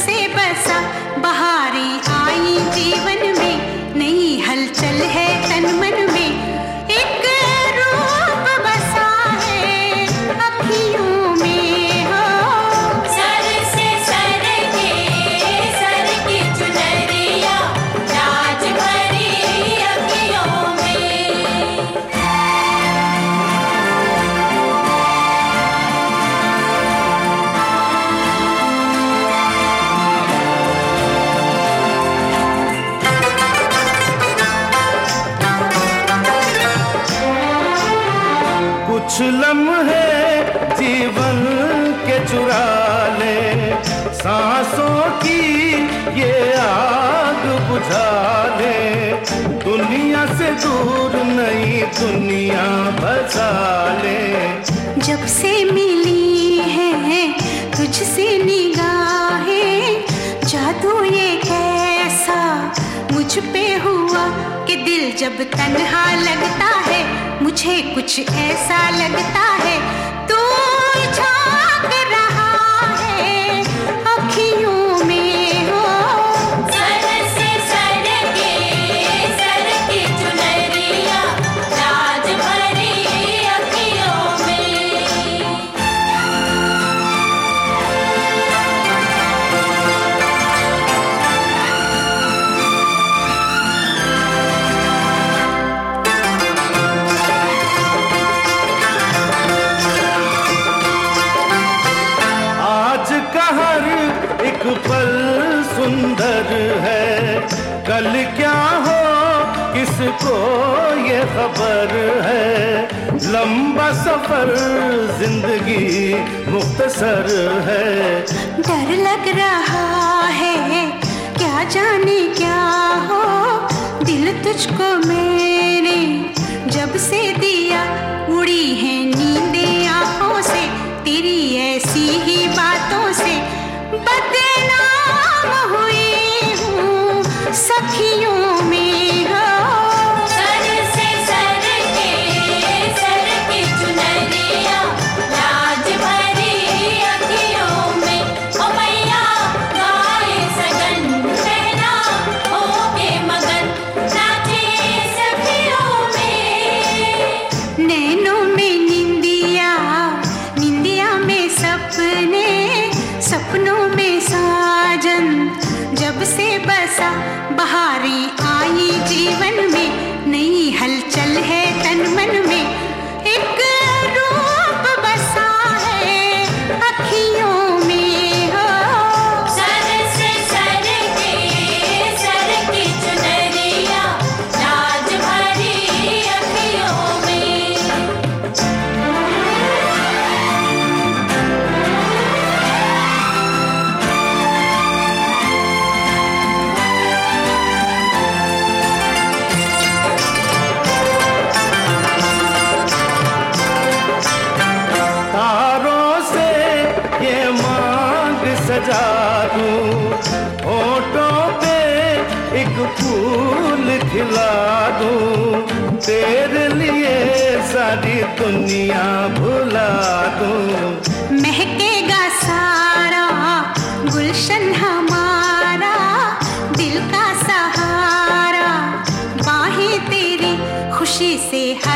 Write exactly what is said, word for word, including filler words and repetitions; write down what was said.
से बसा बहारी आई जीवन में, नई हलचल है तन मन में, एक रूप बसा है अखियों में हो। सर से सर के सर की चुनरिया राज भरी अखियों में। कुछ लम्हे जीवन के चुरा ले, सांसों की ये आग बुझा ले, दुनिया से दूर नई दुनिया बसा ले। जब से मिली है तुझसे निगाहें, जादू ये कैसा मुझ पे हुआ कि दिल जब तन्हा लगता है, मुझे कुछ ऐसा लगता है तू झांक रहा है अखियों में हो। सर से सर के सर की चुनरिया राज भरी अखियों में। एक पल सुंदर है, कल क्या हो किसको ये खबर है, लंबा सफर जिंदगी मुख्तसर है। डर लग रहा है क्या जाने क्या हो, दिल तुझको मैंने जब से दिया, उड़ी है नींदें आंखों से तेरी ऐसी ही बातों से, बदनाम हुई हूँ सखियों में हो। सर से सर के सर की चुनरिया राज भरी अखियों में। ओ मैया गाए सगन बहना होके मगन नाचे सखियों में। नैनों में निंदिया, निंदिया में सपने, सपनों में साजन, जब से बसा बहारी आई जीवन में, नई हलचल है तन मन में, एक रूप बसा है अखियों में हो। सर से सर के सर की चुनरिया राज भरी अखियों में। सजा दूं, होठों पे एक फूल खिला दूं, तेरे लिए सारी दुनिया भुला दूं। महकेगा सारा गुलशन हमारा, दिल का सहारा, बाहें तेरी खुशी से